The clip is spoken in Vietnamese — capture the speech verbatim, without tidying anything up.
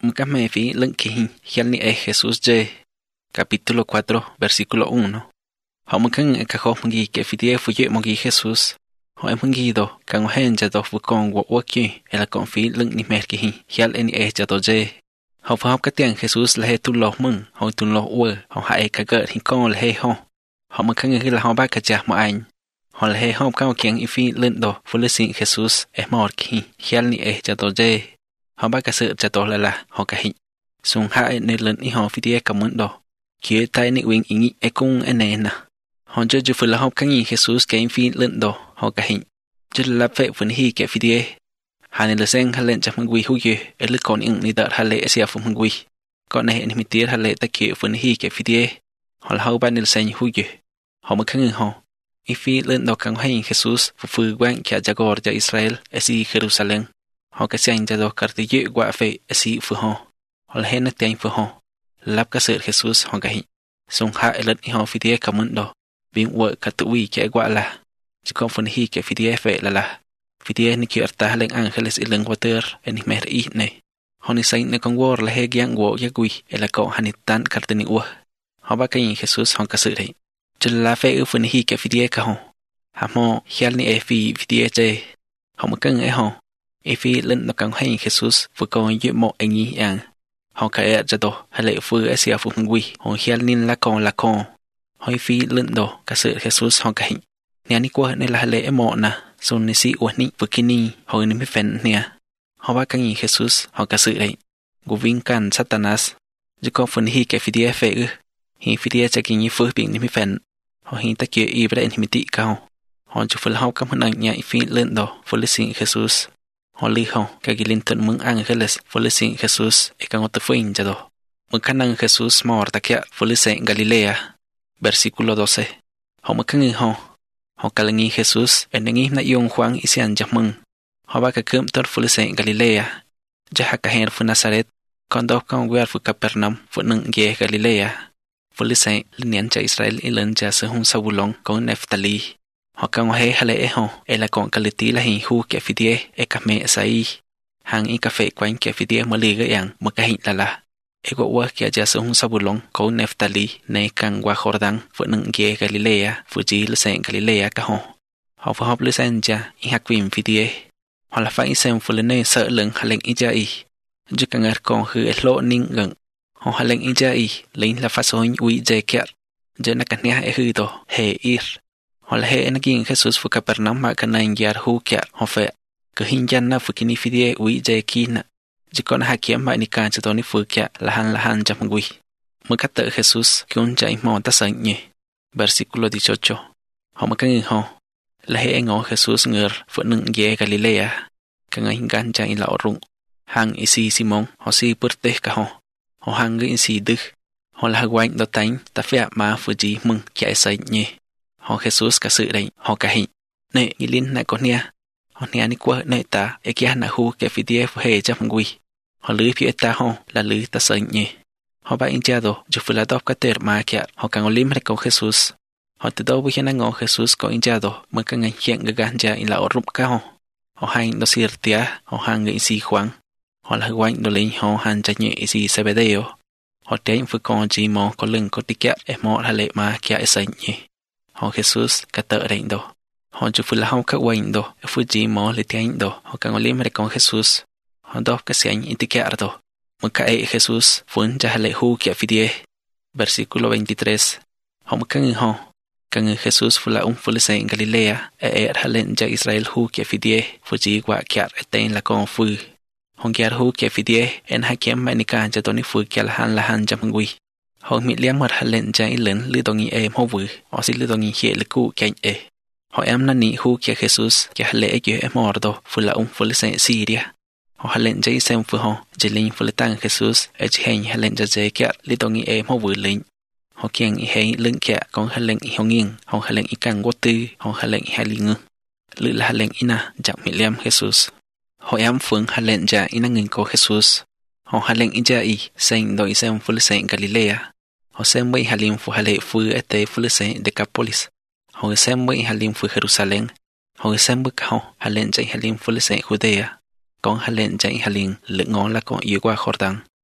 Mkame fi lenkihin hialni e Jesús je. Capítulo cuatro, versículo uno. Homukan ekahomungi ke fidie fuye mogi Jesús. Ho emungido kan hen jado fukon wo woki el kon fi leng ni merkihin hial eni e jado je. Ho fa hop katian Jesús la he tu lo mun, ho tu lo wo, ho ha e ka ger hin kon la he ho. Homukan ngi la ho ba ka ja mo ain. Ho la he hop kan kieng ifi lendo fulesin Jesús e morki hial ni e jado je. Họ ba ka sự cha to la la họ ka hin sung ha e ne len i ho fidie ka mun do kie tai ni wing ingi e kung ene na họ je ju fu la hop kan i Jesus ke in fi len do họ ka hin je la fe fun hi ke fidie ha ne le seng ha len cha mun wi hu ye e le kon ing ni da ha le sia fu mun wi ko ne ni mi tir ha le ta ke fun hi ke fidie họ la ho ba ne le sen hu ye họ ma kan ho i fi len do kan hai Jesus fu fu gwang kya jagor ja Israel e si Jerusalem. Họ cái sang cho cả tự dễ quả về sĩ phù họ họ là hết nước tiền phù họ lắp cái sự Jesus họ cái song hạ lần họ phi địa cảm ơn đó biến vợ cả tự uy cái quả là chỉ còn phần hi cái phi địa về là là phi địa ni kia ta lên ăn hay là lần water anh mẹ ý này họ ni say ni con war là hết giang wo ya quy là cậu hắn tan cả tự ni wa họ ba cái Jesus họ cái sự đấy chỉ là về ở phần hi cái phi địa cả họ hà mò hial ni e phi phi địa chơi họ mà cưng ấy họ Ifi lên nó càng hay Jesus vừa còn dễ một anh ý ăn. Họ kể ra đó, hay lệ vừa ở xìa phụ hùng quy, họ hiel nín là con là con. Họ Ifi lên đó, cả sự Jesus họ kể. Nè ní qua này là hay lệ mọ nà, xong nè sĩ ua ní vừa kì ní, họ ní mới phèn nè. Họ ba càng ý Jesus họ cả sự đấy. Gù vinh can Satanas. Dù có phần hi kẻ phi đĩa phê ư. Hi phi đĩa chắc kì ní phước biển ní mới phèn. Họ hi ta kia y với đại ní mới tị cao. Họ chú phước hào cảm hân ảnh nhạy Ifi lên đó, phước lì xin Jesus. Họ lý không, cái linh tận mừng ăn Angeles, phụ lý xin Jesus, e càng ngọt phuyên cho đó. Mừng khả năng Jesus mò ta kia, phụ lý xin Galilea. Versículo doce. Họ mừng khả nghi họ. Họ cả nghi Jesus, e nâng nghi na yêu khoáng ý xiàn cho mừng. Họ ba cả cơm tốt phụ lý xin Galilea. Chá hạ cả hẹn phụ Nazareth, còn đó con quẹt phụ Capernaum, phụ nâng ghê Galilea. Phụ lý xin linh nhắn cho Israel ý lần cho sư hông Sabulon, con Nephtali. Họ càng hay hay lẽ họ, e là con cái tí là hình hu kẻ phi đĩa, e cà mẹ say, hàng y cà phê quanh kẻ phi đĩa mà lì cái dạng, mà cái hình là là, e gọi qua kẻ gia sử hung Sabulon, có Nephtali, này càng qua Jordan, vợ nâng ghê Galilea, vợ chỉ lư sen Galilea cả họ. Họ phải học lư sen cha, y hạc vìm phi đĩa. Họ là phải xem phụ lên này sợ lưng hạ lệnh y cha y, chứ càng ngạc còn hư e lộ ninh gần. Họ hạ lệnh y cha y, lính là phát xôi uy dê kẹt, chứ nó càng nè e hư tổ, hề ir. Họ là hệ nó kiên Jesus phụ Capernaum mà cái này giả hú kẹt họ phải cứ hình chân na phụ kinh phi địa uy dây kia nè chỉ còn hai kiếm mà ni can cho tôi ni phụ kẹt là han là han trong quỷ mới cắt tự Jesus kêu chạy mòn ta sợ nhỉ versículo dieciocho họ mà cái người họ là hệ ngõ Jesus ngờ phụ nâng ghé Galilea cái ngày hình can chạy lão rụng hàng isi Simon họ si bớt tê cả họ họ hàng cái isi đức họ là quanh đó tánh ta phải mà phụ gì mừng chạy sợ nhỉ họ Jesus cả sự đấy họ cả hình nè nghĩ linh này có nè họ nè đi qua nè ta e kia na hu cái video hệ cho phong quy họ lưới phía ta họ là lưới ta sợ nhỉ họ ba in cha đồ chụp phơi đọc cái tờ mà kia họ càng lim hay có Jesus họ từ đâu bây giờ ngó Jesus có in cha đồ mà cái ngày hiện cái gan cha in là ở rụng cao họ hay nó xịt tia họ hàng người xì khoáng họ là quanh đồ lên họ hàng cha nhẹ xì Sebedeo họ tránh phải con chỉ mò có lưng có tiết em mò là lệ mà kia sợ nhỉ họ Jesus cả tờ đánh đồ họ chụp phơi hao các quanh đồ phơi chỉ mò lấy tiếng đồ họ càng lim hay con Jesus họ đọc cái sáng in tiết đồ một cái Jesus vốn cho lệ hu kia phi địa versículo veintitrés họ một cái người họ cái người Jesus phơi ông phơi sang Galilea e e hà lên cho Israel hu kia phi địa phơi chỉ qua kia tên là con phơi họ kia hu kia phi địa en hai kiếm mai nika cho tôi ni phơi kia là han là han trong quỷ họ miệng liếm mặt hà lên cho ý lớn lưu đồng ý em họ vừa họ xin lưu đồng ý hệ lực cụ cảnh e họ em năn nỉ hu kia Jesus kia hà lệ kia em mò đồ phơi là ông phơi sang Syria họ hà lên cho ý xem phơi họ chỉ linh phơi tăng Jesus ở chỉ hành hà lên cho dễ kia lưu đồng ý em họ vừa linh họ kiêng ý hay lưng kia còn hà lên ý họ nghiêng họ hà lên ý càng vô tư họ hà lên ý hà linh ngư lự là hà lên ý na chẳng miệng liếm Jesus họ em phương hà lên cho ý na ngừng có Jesus họ hà lên ý cho ý xem đội xem phơi sang Galilea họ xem mấy hà liêm phụ hà lệ phụ ở tế phụ lệ Decapolis họ xem mấy hà liêm phụ Jerusalem họ xem bức họ hà lên chạy hà liêm phụ lệ Judea còn hà lên chạy hà liêm lượng ngón là còn yếu qua Jordan